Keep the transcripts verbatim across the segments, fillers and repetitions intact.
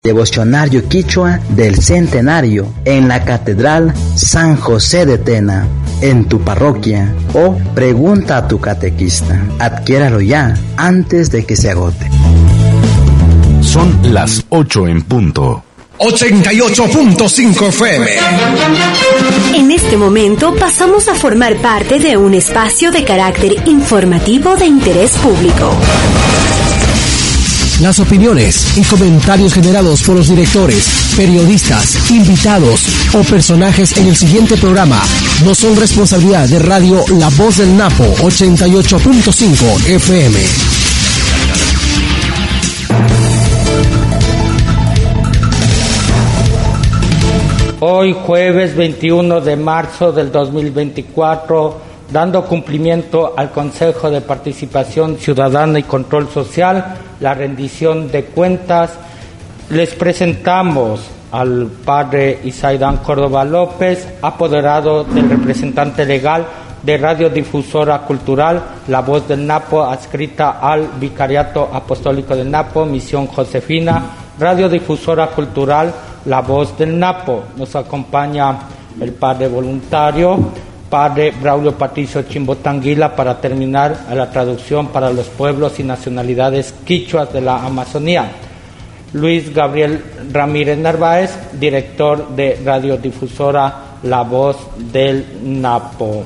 Devocionario Quichua del Centenario en la Catedral San José de Tena, en tu parroquia, o pregunta a tu catequista. Adquiéralo ya antes de que se agote. Son las ocho en punto. ochenta y ocho punto cinco F M. En este momento pasamos a formar parte de un espacio de carácter informativo de interés público. Las opiniones y comentarios generados por los directores, periodistas, invitados o personajes en el siguiente programa no son responsabilidad de Radio La Voz del Napo ochenta y ocho punto cinco F M. Hoy, jueves veintiuno de marzo del dos mil veinticuatro, dando cumplimiento al Consejo de Participación Ciudadana y Control Social, la rendición de cuentas, les presentamos al padre Isaidán Córdoba López, apoderado del representante legal de Radiodifusora Cultural La Voz del Napo, adscrita al Vicariato Apostólico del Napo, Misión Josefina, Radiodifusora Cultural La Voz del Napo. Nos acompaña el padre voluntario, padre Braulio Patricio Chimbotanguila, para terminar a la traducción para los pueblos y nacionalidades quichuas de la Amazonía. Luis Gabriel Ramírez Narváez, director de Radiodifusora La Voz del Napo.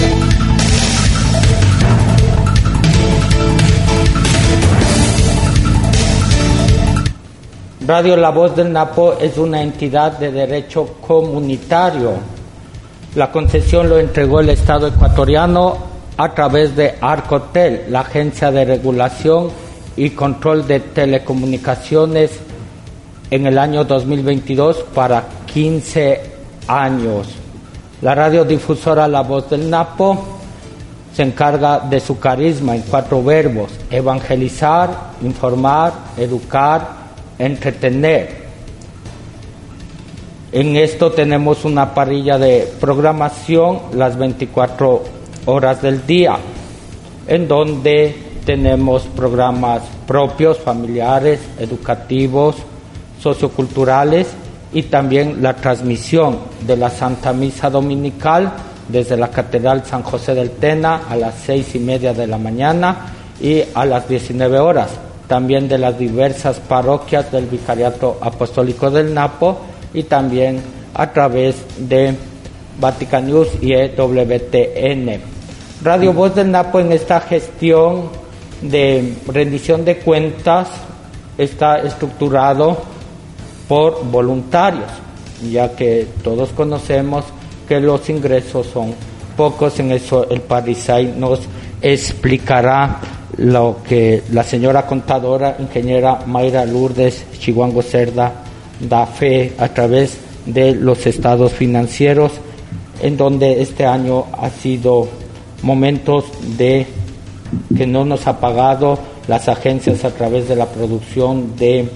Radio La Voz del Napo es una entidad de derecho comunitario. La concesión lo entregó el Estado ecuatoriano a través de Arcotel, la Agencia de Regulación y Control de Telecomunicaciones, en el año dos mil veintidós para quince años. La radiodifusora La Voz del Napo se encarga de su carisma en cuatro verbos: evangelizar, informar, educar, entretener. En esto tenemos una parrilla de programación las veinticuatro horas del día, en donde tenemos programas propios, familiares, educativos, socioculturales, y también la transmisión de la Santa Misa Dominical desde la Catedral San José del Tena a las seis y media de la mañana y a las diecinueve horas, también de las diversas parroquias del Vicariato Apostólico del Napo, y también a través de Vatican News y E W T N. Radio Voz del Napo, en esta gestión de rendición de cuentas, está estructurado por voluntarios, ya que todos conocemos que los ingresos son pocos. En eso el padre Isai nos explicará lo que la señora contadora, ingeniera Mayra Lourdes Chihuango Cerda, da fe a través de los estados financieros, en donde este año ha sido momentos de que no nos ha pagado las agencias a través de la producción de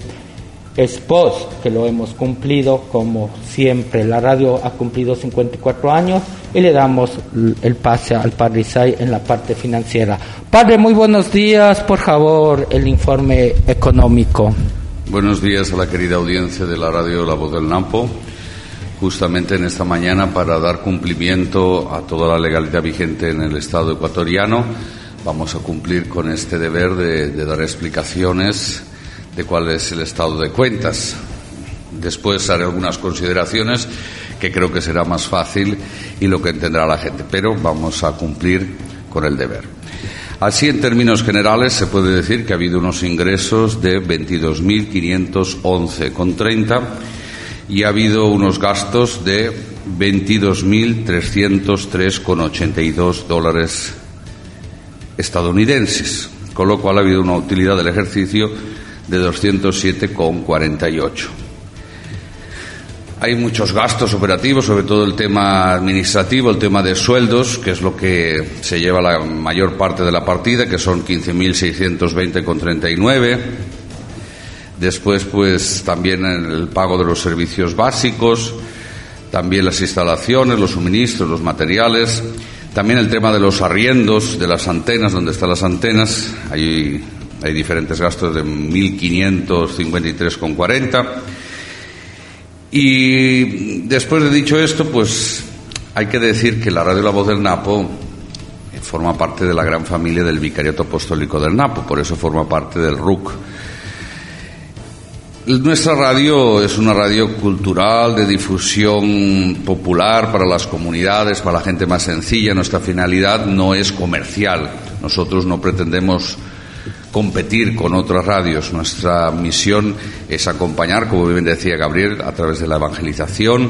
spots, que lo hemos cumplido como siempre. La radio ha cumplido cincuenta y cuatro años y le damos el pase al padre Isai en la parte financiera. Padre, muy buenos días, por favor, el informe económico. Buenos días a la querida audiencia de la radio La Voz del Napo. Justamente en esta mañana, para dar cumplimiento a toda la legalidad vigente en el Estado ecuatoriano, vamos a cumplir con este deber de, de dar explicaciones de cuál es el estado de cuentas. Después haré algunas consideraciones que creo que será más fácil y lo que entenderá la gente, pero vamos a cumplir con el deber. Así, en términos generales, se puede decir que ha habido unos ingresos de veintidós mil quinientos once con treinta y ha habido unos gastos de veintidós mil trescientos tres con ochenta y dos dólares estadounidenses, con lo cual ha habido una utilidad del ejercicio de doscientos siete con cuarenta y ocho. Hay muchos gastos operativos, sobre todo el tema administrativo, el tema de sueldos, que es lo que se lleva la mayor parte de la partida, que son quince mil seiscientos veinte con treinta y nueve. Después, pues, también el pago de los servicios básicos, también las instalaciones, los suministros, los materiales, también el tema de los arriendos de las antenas, donde están las antenas. Hay Hay diferentes gastos de mil quinientos cincuenta y tres con cuarenta. Y después de dicho esto, pues hay que decir que la radio La Voz del Napo forma parte de la gran familia del Vicariato Apostólico del Napo, por eso forma parte del R U C. Nuestra radio es una radio cultural, de difusión popular para las comunidades, para la gente más sencilla. Nuestra finalidad no es comercial. Nosotros no pretendemos competir con otras radios. Nuestra misión es acompañar, como bien decía Gabriel, a través de la evangelización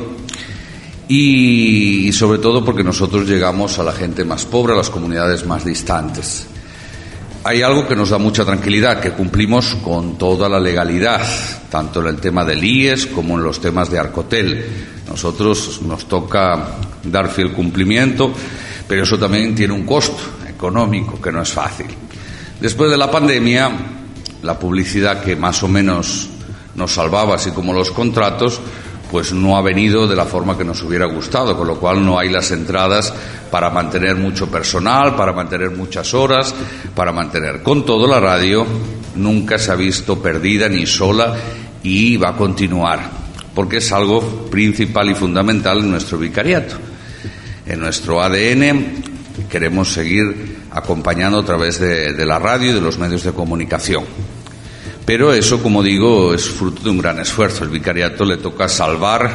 y, y sobre todo porque nosotros llegamos a la gente más pobre, a las comunidades más distantes. Hay algo que nos da mucha tranquilidad, que cumplimos con toda la legalidad, tanto en el tema del I E S como en los temas de Arcotel. Nosotros nos toca dar fiel cumplimiento, pero eso también tiene un costo económico que no es fácil. Después de la pandemia, la publicidad que más o menos nos salvaba, así como los contratos, pues no ha venido de la forma que nos hubiera gustado, con lo cual no hay las entradas para mantener mucho personal, para mantener muchas horas, para mantener. Con todo, la radio nunca se ha visto perdida ni sola y va a continuar, porque es algo principal y fundamental en nuestro vicariato. En nuestro A D N queremos seguir acompañando a través de, de la radio y de los medios de comunicación. Pero eso, como digo, es fruto de un gran esfuerzo. El vicariato le toca salvar,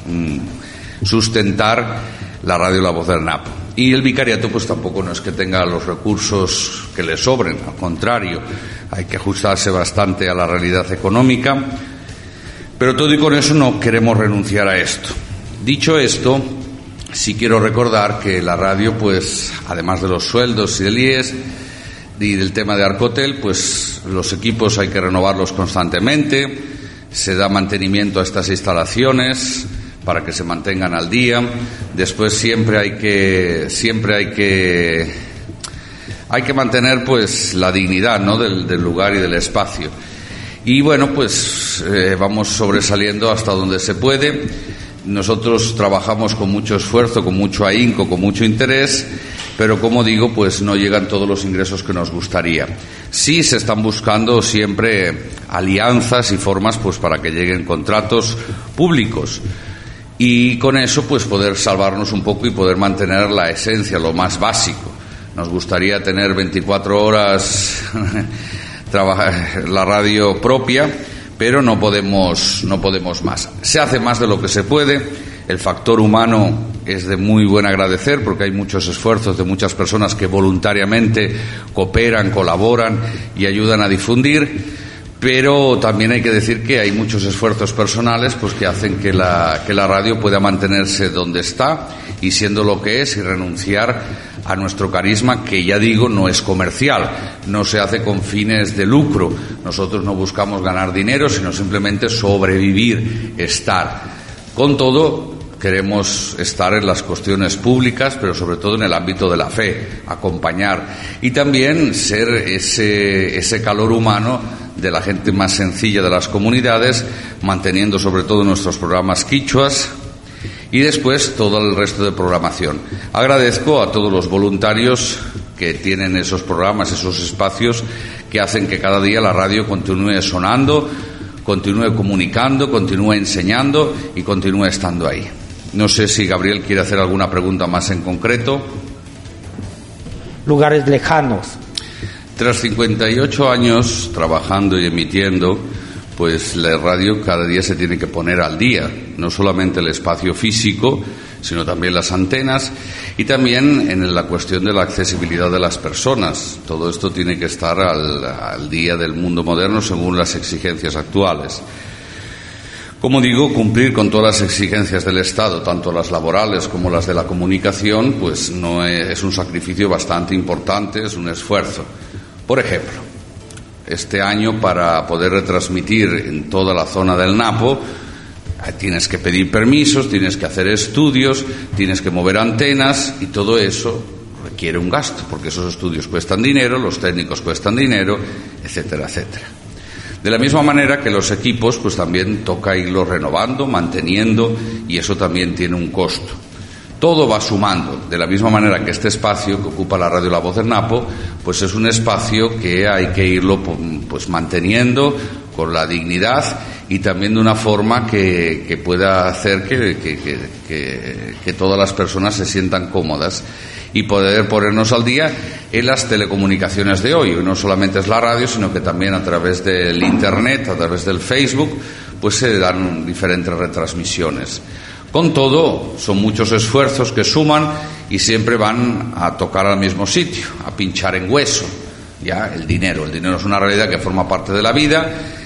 sustentar la radio La Voz del Napo. Y el vicariato pues tampoco no es que tenga los recursos que le sobren, al contrario, hay que ajustarse bastante a la realidad económica. Pero todo y con eso no queremos renunciar a esto. Dicho esto, sí quiero recordar que la radio, pues además de los sueldos y del I E S y del tema de Arcotel, pues los equipos hay que renovarlos constantemente, se da mantenimiento a estas instalaciones para que se mantengan al día. Después siempre hay que siempre hay que hay que mantener pues la dignidad, ¿no?, del, del lugar y del espacio. Y bueno, pues eh, vamos sobresaliendo hasta donde se puede. Nosotros trabajamos con mucho esfuerzo, con mucho ahínco, con mucho interés, pero como digo, pues no llegan todos los ingresos que nos gustaría. Sí se están buscando siempre alianzas y formas pues para que lleguen contratos públicos y con eso pues poder salvarnos un poco y poder mantener la esencia, lo más básico. Nos gustaría tener veinticuatro horas trabajar la radio propia, pero no podemos, no podemos más. Se hace más de lo que se puede. El factor humano es de muy buen agradecer porque hay muchos esfuerzos de muchas personas que voluntariamente cooperan, colaboran y ayudan a difundir, pero también hay que decir que hay muchos esfuerzos personales pues que hacen que la, que la radio pueda mantenerse donde está y siendo lo que es y renunciar a nuestro carisma, que ya digo no es comercial, no se hace con fines de lucro. Nosotros no buscamos ganar dinero, sino simplemente sobrevivir, estar. Con todo, queremos estar en las cuestiones públicas, pero sobre todo en el ámbito de la fe, acompañar y también ser ese, ese calor humano de la gente más sencilla de las comunidades, manteniendo sobre todo nuestros programas quichuas y después todo el resto de programación. Agradezco a todos los voluntarios que tienen esos programas, esos espacios que hacen que cada día la radio continúe sonando, continúe comunicando, continúe enseñando y continúe estando ahí. No sé si Gabriel quiere hacer alguna pregunta más en concreto. Lugares lejanos. Tras cincuenta y ocho años trabajando y emitiendo, pues la radio cada día se tiene que poner al día, no solamente el espacio físico, sino también las antenas y también en la cuestión de la accesibilidad de las personas. Todo esto tiene que estar al, al día del mundo moderno según las exigencias actuales. Como digo, cumplir con todas las exigencias del Estado, tanto las laborales como las de la comunicación, pues no es, es un sacrificio bastante importante, es un esfuerzo. Por ejemplo, este año para poder retransmitir en toda la zona del Napo tienes que pedir permisos, tienes que hacer estudios, tienes que mover antenas y todo eso requiere un gasto porque esos estudios cuestan dinero, los técnicos cuestan dinero, etcétera, etcétera. De la misma manera que los equipos pues también toca irlos renovando, manteniendo y eso también tiene un costo. Todo va sumando, de la misma manera que este espacio que ocupa la radio La Voz del Napo, pues es un espacio que hay que irlo pues manteniendo con la dignidad y también de una forma que, que pueda hacer que, que, que, que, que todas las personas se sientan cómodas y poder ponernos al día en las telecomunicaciones de hoy. No solamente es la radio, sino que también a través del Internet, a través del Facebook, pues se dan diferentes retransmisiones. Con todo, son muchos esfuerzos que suman y siempre van a tocar al mismo sitio, a pinchar en hueso, ya el dinero. El dinero es una realidad que forma parte de la vida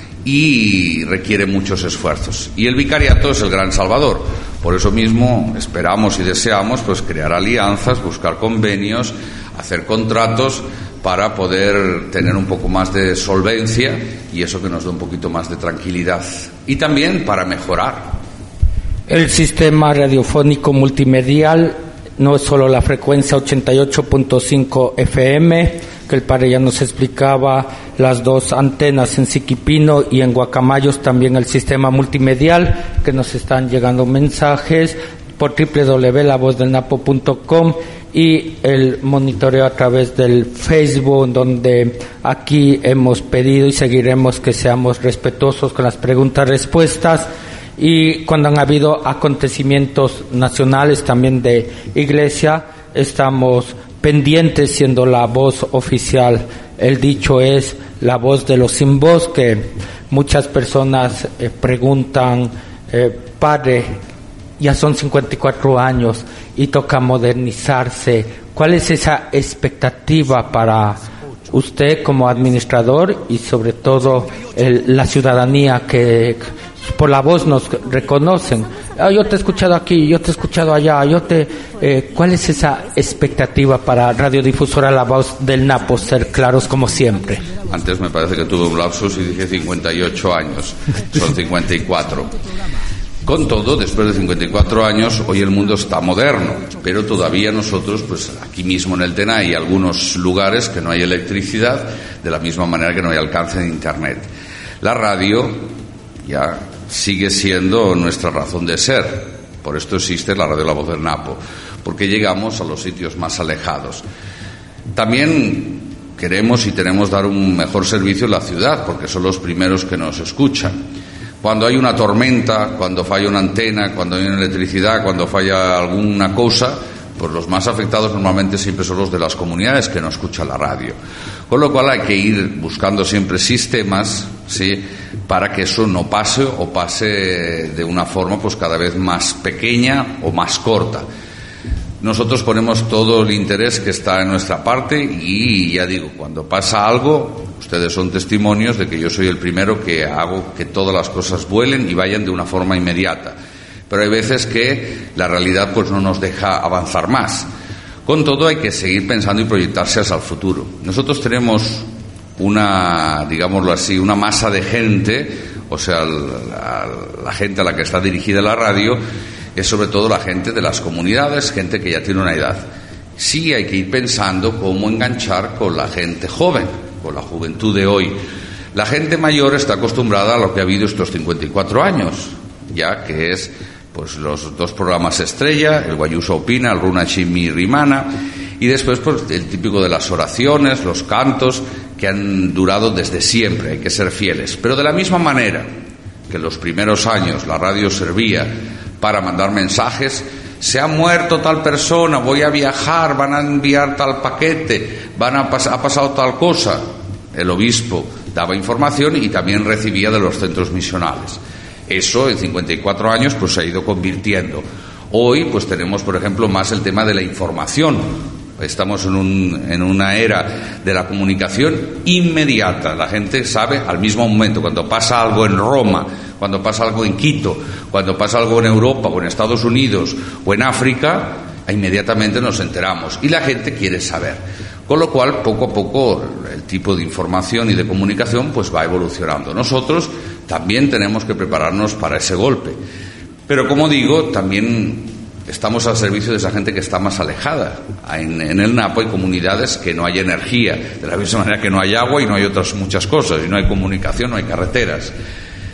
y requiere muchos esfuerzos. Y el vicariato es el gran salvador. Por eso mismo esperamos y deseamos pues crear alianzas, buscar convenios, hacer contratos para poder tener un poco más de solvencia y eso que nos da un poquito más de tranquilidad. Y también para mejorar. El sistema radiofónico multimedial no es solo la frecuencia ochenta y ocho punto cinco F M, que el padre ya nos explicaba, las dos antenas en Siquipino y en Guacamayos, también el sistema multimedial, que nos están llegando mensajes por doble u doble u doble u punto la voz del napo punto com y el monitoreo a través del Facebook, donde aquí hemos pedido y seguiremos que seamos respetuosos con las preguntas-respuestas. Y cuando han habido acontecimientos nacionales también de iglesia, estamos pendientes siendo la voz oficial. El dicho es la voz de los sin voz, que muchas personas eh, preguntan, eh, padre, ya son cincuenta y cuatro años y toca modernizarse. ¿Cuál es esa expectativa para usted como administrador y sobre todo el, la ciudadanía que por la voz nos reconocen? Ah, yo te he escuchado aquí, yo te he escuchado allá, yo te... Eh, ¿Cuál es esa expectativa para Radiodifusora La Voz del Napo? Ser claros como siempre. Antes me parece que tuve un lapsus y dije cincuenta y ocho años, son cincuenta y cuatro. Con todo, después de cincuenta y cuatro años, hoy el mundo está moderno, pero todavía nosotros, pues aquí mismo en el Tena hay algunos lugares que no hay electricidad, de la misma manera que no hay alcance de Internet. La radio ya sigue siendo nuestra razón de ser, por esto existe la radio La Voz del Napo, porque llegamos a los sitios más alejados. También queremos y tenemos dar un mejor servicio en la ciudad, porque son los primeros que nos escuchan. Cuando hay una tormenta, cuando falla una antena, cuando hay una electricidad, cuando falla alguna cosa, pues los más afectados normalmente siempre son los de las comunidades que no escuchan la radio. Con lo cual hay que ir buscando siempre sistemas, ¿sí?, para que eso no pase o pase de una forma pues cada vez más pequeña o más corta. Nosotros ponemos todo el interés que está en nuestra parte y ya digo, cuando pasa algo, ustedes son testimonios de que yo soy el primero que hago que todas las cosas vuelen y vayan de una forma inmediata. Pero hay veces que la realidad pues no nos deja avanzar más. Con todo hay que seguir pensando y proyectarse hacia el futuro. Nosotros tenemos una, digámoslo así, una masa de gente, o sea, la, la gente a la que está dirigida la radio, es sobre todo la gente de las comunidades, gente que ya tiene una edad. Sí hay que ir pensando cómo enganchar con la gente joven, con la juventud de hoy. La gente mayor está acostumbrada a lo que ha habido estos cincuenta y cuatro años, ya que es pues los dos programas estrella, el Guayusa Opina, el Runa Chimi Rimana, y después pues el típico de las oraciones, los cantos, que han durado desde siempre, hay que ser fieles. Pero de la misma manera que en los primeros años la radio servía para mandar mensajes, se ha muerto tal persona, voy a viajar, van a enviar tal paquete, van a pas- ha pasado tal cosa. El obispo daba información y también recibía de los centros misionales. Eso en cincuenta y cuatro años pues se ha ido convirtiendo. Hoy pues tenemos, por ejemplo, más el tema de la información. Estamos en, un, en una era de la comunicación inmediata. La gente sabe al mismo momento, cuando pasa algo en Roma, cuando pasa algo en Quito, cuando pasa algo en Europa o en Estados Unidos o en África, inmediatamente nos enteramos y la gente quiere saber. Con lo cual, poco a poco, el tipo de información y de comunicación pues va evolucionando. Nosotros también tenemos que prepararnos para ese golpe. Pero, como digo, también estamos al servicio de esa gente que está más alejada. En, en el Napo hay comunidades que no hay energía, de la misma manera que no hay agua y no hay otras muchas cosas, y no hay comunicación, no hay carreteras.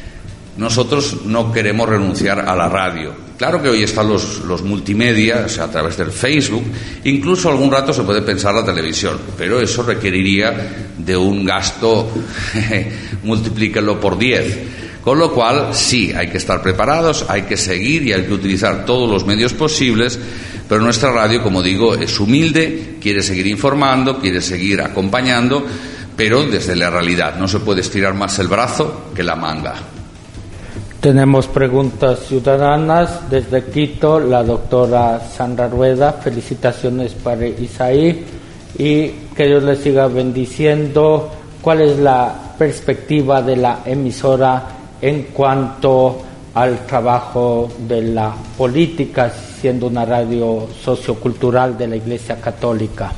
nosotros no queremos renunciar a la radio. Claro que hoy están los, los multimedia, o sea, a través del Facebook, incluso algún rato se puede pensar la televisión, pero eso requeriría de un gasto, multiplíquenlo por diez. Con lo cual, sí, hay que estar preparados, hay que seguir y hay que utilizar todos los medios posibles, pero nuestra radio, como digo, es humilde, quiere seguir informando, quiere seguir acompañando, pero desde la realidad. No se puede estirar más el brazo que la manga. Tenemos preguntas ciudadanas desde Quito, la doctora Sandra Rueda. Felicitaciones para Isaí y que Dios les siga bendiciendo. ¿Cuál es la perspectiva de la emisora en cuanto al trabajo de la política, siendo una radio sociocultural de la Iglesia Católica?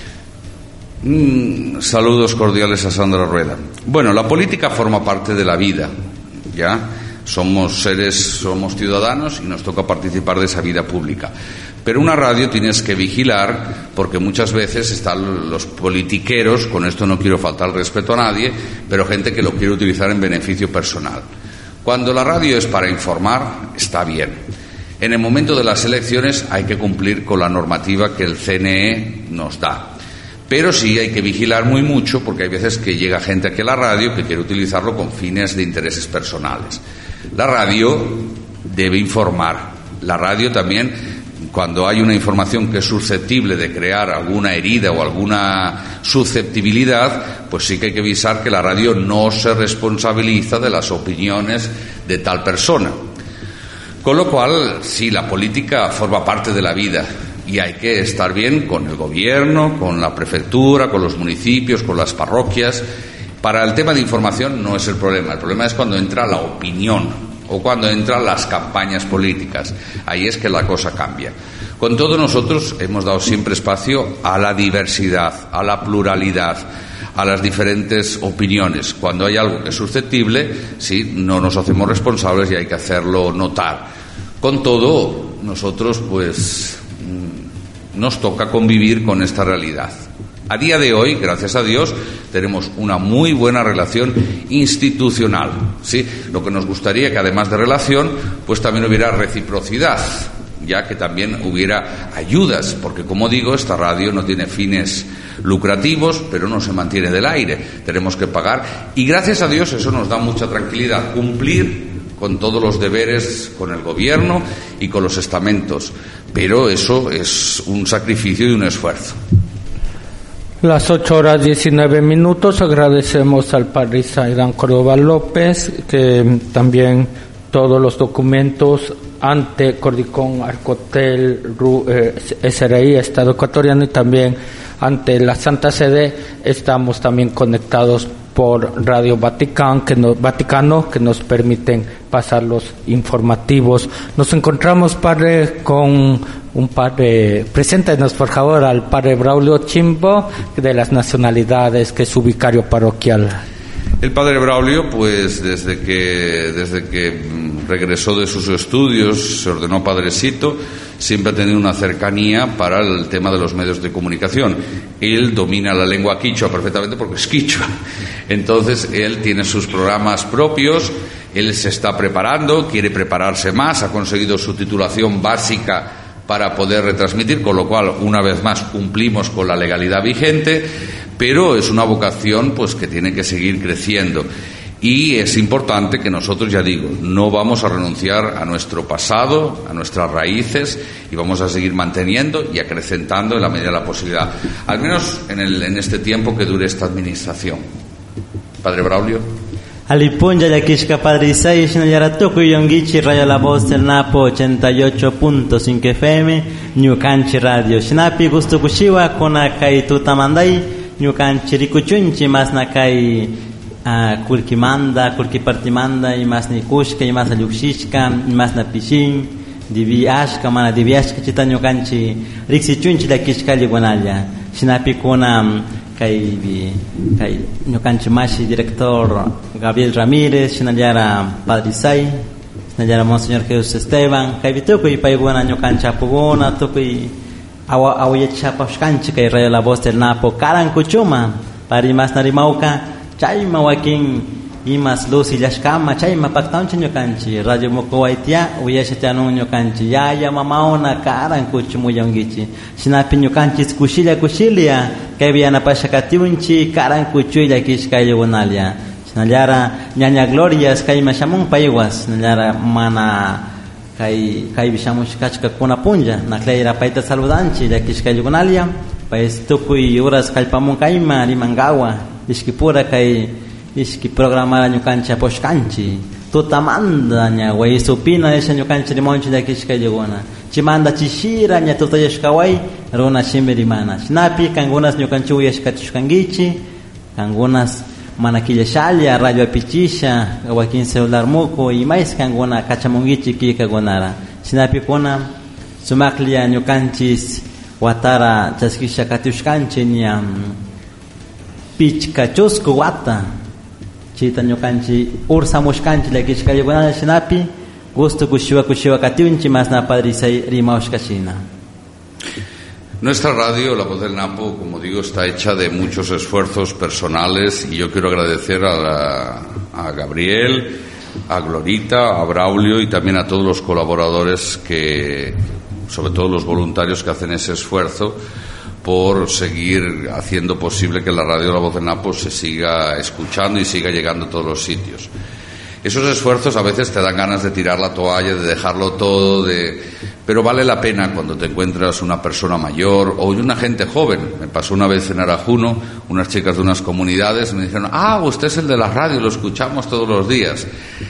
Mm, saludos cordiales a Sandra Rueda. Bueno, la política forma parte de la vida, ¿ya? Somos seres, somos ciudadanos y nos toca participar de esa vida pública. Pero una radio tienes que vigilar, porque muchas veces están los politiqueros, con esto no quiero faltar el respeto a nadie, pero gente que lo quiere utilizar en beneficio personal. Cuando la radio es para informar, está bien. En el momento de las elecciones hay que cumplir con la normativa que el C N E nos da. Pero sí hay que vigilar muy mucho, porque hay veces que llega gente aquí a la radio que quiere utilizarlo con fines de intereses personales. La radio debe informar. La radio también, cuando hay una información que es susceptible de crear alguna herida o alguna susceptibilidad, pues sí que hay que avisar que la radio no se responsabiliza de las opiniones de tal persona. Con lo cual, sí, la política forma parte de la vida y hay que estar bien con el gobierno, con la prefectura, con los municipios, con las parroquias. Para el tema de información no es el problema. El problema es cuando entra la opinión o cuando entran las campañas políticas. Ahí es que la cosa cambia. Con todo, nosotros hemos dado siempre espacio a la diversidad, a la pluralidad, a las diferentes opiniones. Cuando hay algo que es susceptible, sí, no nos hacemos responsables y hay que hacerlo notar. Con todo, nosotros pues nos toca convivir con esta realidad. A día de hoy, gracias a Dios, tenemos una muy buena relación institucional, ¿sí? Lo que nos gustaría que además de relación, pues también hubiera reciprocidad, ya que también hubiera ayudas, porque como digo, esta radio no tiene fines lucrativos, pero no se mantiene del aire, tenemos que pagar y gracias a Dios eso nos da mucha tranquilidad, cumplir con todos los deberes con el gobierno y con los estamentos, pero eso es un sacrificio y un esfuerzo. Las ocho horas diecinueve minutos, agradecemos al padre Isairán Córdoba López, que también todos los documentos ante Cordicón, Arcotel, eh, S R I, Estado Ecuatoriano y también ante la Santa Sede, estamos también conectados por Radio Vaticano que, no, Vaticano, que nos permiten pasar los informativos. Nos encontramos, padre, con un padre. Preséntenos, por favor, al padre Braulio Chimbo, de las nacionalidades, que es su vicario parroquial. El padre Braulio, pues desde que desde que regresó de sus estudios, se ordenó padrecito, siempre ha tenido una cercanía para el tema de los medios de comunicación. Él domina la lengua quichua perfectamente porque es quichua. Entonces, él tiene sus programas propios, él se está preparando, quiere prepararse más, ha conseguido su titulación básica para poder retransmitir, con lo cual, una vez más, cumplimos con la legalidad vigente, pero es una vocación pues que tiene que seguir creciendo. Y es importante que nosotros, ya digo, no vamos a renunciar a nuestro pasado, a nuestras raíces, y vamos a seguir manteniendo y acrecentando en la medida de la posibilidad, al menos en, el, en este tiempo que dure esta administración. Padre Braulio. Alipunja Yakishka Padre Isaí, Shinayaratuku Yongichi, Radio La Voz del Napo ochenta y ocho punto cinco F M, Ñukanchi Radio. Shinapi Gusto Kushiwa, Konakai Tutamandai, Ñukanchi Rikuchunchi, Masnakai uh, Kulkimanda, Kulkipartimanda, y Masni Kushka, y Masna Luxishka, y Masna Pishin, Divi Ashka, Mana Divi Ashka, Chita Ñukanchi, Rixichunchi Lakishka Liguanaya. Shinapi Kona. Kay kay ñukanchi mashi director Gabriel Ramírez, shinallara Padre Isaí, shinallara Monseñor Jesús Esteban, kay vitukuy payguna ñukanchi apuguna tukuy awa awayachapashkanchi kay Radio La Voz del Napo karan kuchuma pari mas narimawka chayma wakin imas luz y las camas chayma pactan chenyo canchi radio mokowaitia uyashatanu nyo canchi ya ya mamaona karan kuchu muyongichi sinapi nyo canchi kushila kushilia kabiana pashakatiunchi karan kuchu ya kishkayo gonalia sinalyara nyanya gloria skaima shamung paiwas sinalyara mana kai kai bishamush kachka kuna punja nakleira paita saludanchi ya kishkayo gonalia pais tukui horas kalpamun kaima rimangawa iskipura kai iski programara ñukanchi aposhkanchi tutamanda ña way supina esa ñukanchi rimonchi de kishka llegona chimanda chishira ña tutayashkaway runa shimirimana shnapi kangunas ñukanchi uyashkatishkangichi kangunas manakillashalya radio apichisha wakin celular muko y mais kanguna kachamungichi kika gonara shnapi kuna sumaklia ñukanchis watara chaskisha katushkanchi ña pichka chusku wata chita ñukanchi ursamushkanchi la kishkayo gonala shinapi gusto kushiwa kushiwa katiunchi más na padrisay rimaushkashina. Nuestra radio, La Voz del Napo, como digo, está hecha de muchos esfuerzos personales y yo quiero agradecer a, la, a Gabriel, a Glorita, a Braulio y también a todos los colaboradores que, sobre todo los voluntarios que hacen ese esfuerzo por seguir haciendo posible que la radio La Voz del Napo se siga escuchando y siga llegando a todos los sitios. Esos esfuerzos a veces te dan ganas de tirar la toalla, de dejarlo todo, de... pero vale la pena cuando te encuentras una persona mayor o una gente joven. Me pasó una vez en Arajuno, unas chicas de unas comunidades me dijeron, ah, usted es el de la radio, lo escuchamos todos los días.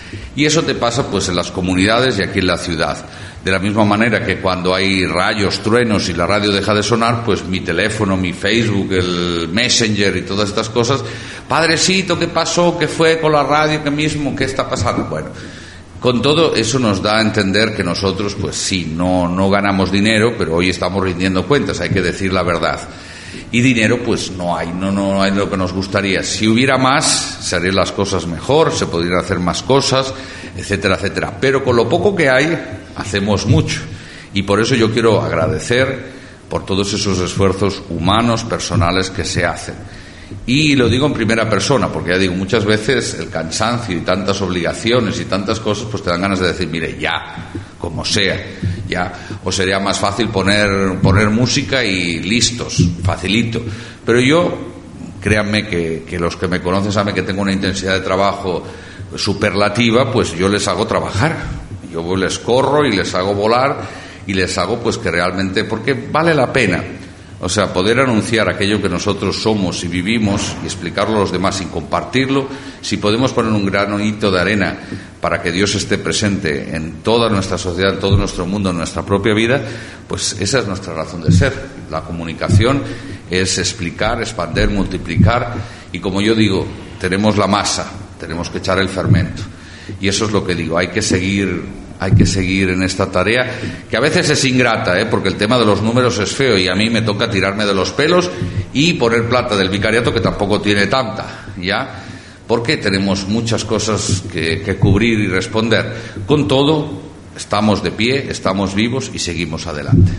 Y eso te pasa pues en las comunidades y aquí en la ciudad. De la misma manera que cuando hay rayos, truenos y la radio deja de sonar, pues mi teléfono, mi Facebook, el Messenger y todas estas cosas, padrecito, ¿qué pasó? ¿Qué fue con la radio? ¿Qué mismo? ¿Qué está pasando? Bueno, con todo eso nos da a entender que nosotros, pues sí, no, no ganamos dinero, pero hoy estamos rindiendo cuentas, hay que decir la verdad. Y dinero pues no hay, no, no hay lo que nos gustaría. Si hubiera más, se harían las cosas mejor, se podrían hacer más cosas, etcétera, etcétera. Pero con lo poco que hay, hacemos mucho. Y por eso yo quiero agradecer por todos esos esfuerzos humanos, personales que se hacen. Y lo digo en primera persona, porque ya digo, muchas veces el cansancio y tantas obligaciones y tantas cosas, pues te dan ganas de decir, mire, ya, como sea, ya, o sería más fácil poner, poner música y listos, facilito. Pero yo, créanme que, que los que me conocen saben que tengo una intensidad de trabajo superlativa, pues yo les hago trabajar. Yo les corro y les hago volar y les hago pues que realmente, porque vale la pena. O sea, poder anunciar aquello que nosotros somos y vivimos y explicarlo a los demás y compartirlo, si podemos poner un granito de arena para que Dios esté presente en toda nuestra sociedad, en todo nuestro mundo, en nuestra propia vida, pues esa es nuestra razón de ser. La comunicación es explicar, expander, multiplicar y, como yo digo, tenemos la masa, tenemos que echar el fermento. Y eso es lo que digo, hay que seguir... Hay que seguir en esta tarea, que a veces es ingrata, ¿eh? Porque el tema de los números es feo y a mí me toca tirarme de los pelos y poner plata del vicariato, que tampoco tiene tanta, ¿ya? Porque tenemos muchas cosas que, que cubrir y responder. Con todo, estamos de pie, estamos vivos y seguimos adelante.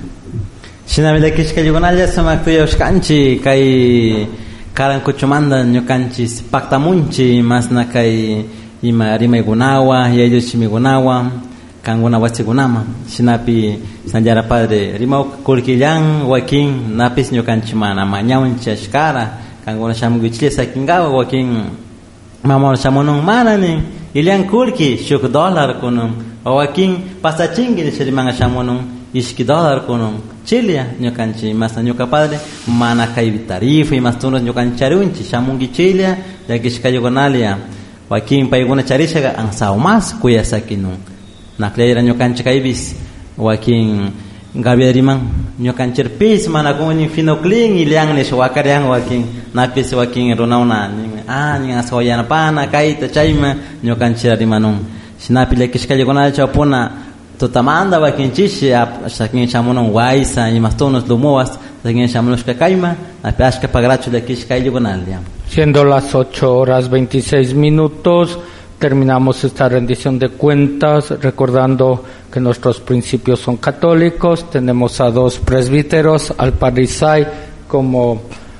Kanguna wasigunama sinapi sanjara padre rimau kulkilang waking napis nyokanchimana manyaun chashkara kanguna shamguchile sakingawa waking mamon shamonong mana ni iliang kulki shuk dollar kunum waking pasachingi shirimanga shamonong ishki dollar kunum chilia nyokanchi masa nyoka padre mana kai tarifa y mastunos nyokancharunchi shamungi chilia yakishkayogonalia waking paiguna charishaga ang saumas kuya sakinu nakleira nyokanchi kaibis waking Gabriel rimang nyokanchir pis mana kuni finokling iliang ni swakariang waking napis waking ronauna ah ni asoyana pana kaita chaima nyokanchir rimanung sinapile kishkaje gona chapuna totamanda waking chishi saking chamonong waisa y mastonos lumoas saking chamonos kaima apaska pagracho de kishkaje gonalia. Siendo las ocho horas veintiséis minutos, terminamos esta rendición de cuentas recordando que nuestros principios son católicos. Tenemos a dos presbíteros, al padre Isai como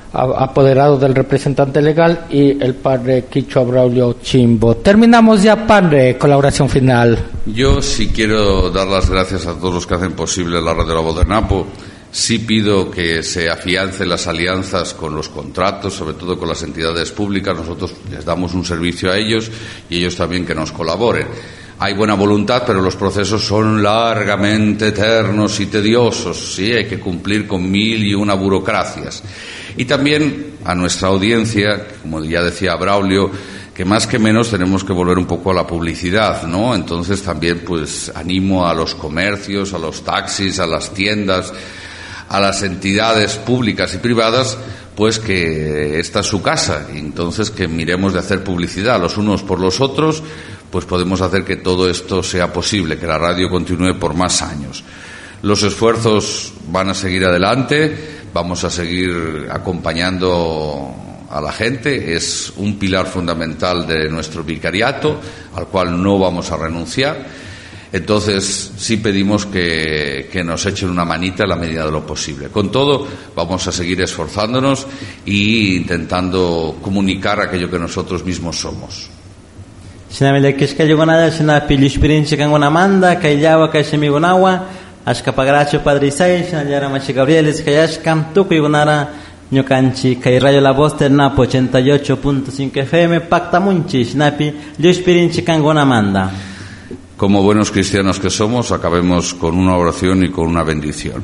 apoderado del representante legal, y el padre Quicho Braulio Chimbo. Terminamos ya, padre, colaboración final. Yo sí quiero dar las gracias a todos los que hacen posible la Radio La Voz del Napo. Sí pido que se afiancen las alianzas con los contratos, sobre todo con las entidades públicas. Nosotros les damos un servicio a ellos y ellos también que nos colaboren. Hay buena voluntad, pero los procesos son largamente eternos y tediosos. Sí, hay que cumplir con mil y una burocracias. Y también a nuestra audiencia, como ya decía Braulio, que más que menos tenemos que volver un poco a la publicidad, ¿no? Entonces también pues animo a los comercios, a los taxis, a las tiendas, a las entidades públicas y privadas, pues que esta es su casa, y entonces que miremos de hacer publicidad los unos por los otros, pues podemos hacer que todo esto sea posible, que la radio continúe por más años. Los esfuerzos van a seguir adelante, vamos a seguir acompañando a la gente, es un pilar fundamental de nuestro vicariato, al cual no vamos a renunciar. Entonces sí pedimos que, que nos echen una manita en la medida de lo posible. Con todo, vamos a seguir esforzándonos e intentando comunicar aquello que nosotros mismos somos. Sinamele kishka yugonada sina pilishpirinchi kangonamanda kaillawa kaishemigonawa ashkapagaracho Padre Isaías sinayara machi Gabrieles kayashkam tuku yugonara ñukanchi kay Radio La Voz del Napo ochenta y ocho punto cinco F M paktamunchi sinapi lishpirinchi kangonamanda. Como buenos cristianos que somos, acabemos con una oración y con una bendición.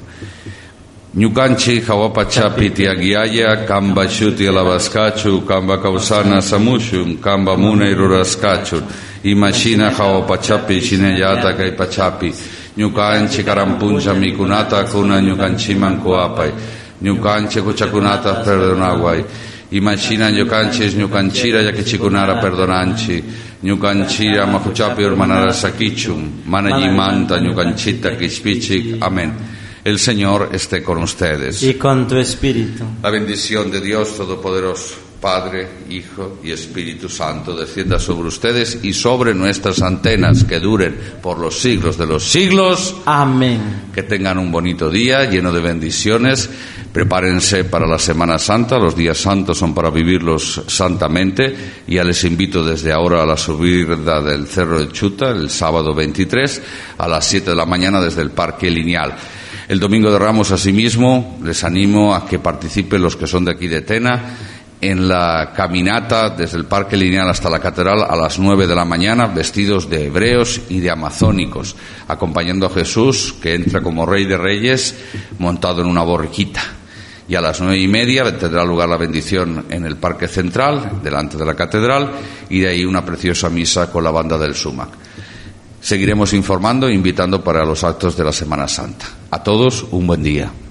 Ñukanchi hawapachapi tiagiaya kamba shuti alabaskachu kamba kausana samushun kamba muna iruraskachu imashina hawapachapi shineyata kaipachapi ñukanchi karampuncha mikunata kuna ñukanchi mankoapai ñukanchi kuchakunata perdonaguay imashina ñukanchi ñukanchira yakichikunara perdonanchi ñukanchira makuchapi urmanara sakichum manayimanta ñukanchita kishpichik. Amén. El Señor esté con ustedes. Y con tu espíritu. La bendición de Dios Todopoderoso, Padre, Hijo y Espíritu Santo, descienda sobre ustedes y sobre nuestras antenas, que duren por los siglos de los siglos. Amén. Que tengan un bonito día lleno de bendiciones. Prepárense para la Semana Santa. Los días santos son para vivirlos santamente. Ya les invito desde ahora a la subida del Cerro de Chuta, el sábado veintitrés, a las siete de la mañana desde el Parque Lineal. El Domingo de Ramos, asimismo, les animo a que participen los que son de aquí de Tena en la caminata desde el Parque Lineal hasta la Catedral a las nueve de la mañana, vestidos de hebreos y de amazónicos, acompañando a Jesús, que entra como Rey de Reyes, montado en una borriquita. Y a las nueve y media tendrá lugar la bendición en el Parque Central, delante de la Catedral, y de ahí una preciosa misa con la banda del Sumac. Seguiremos informando e invitando para los actos de la Semana Santa. A todos, un buen día.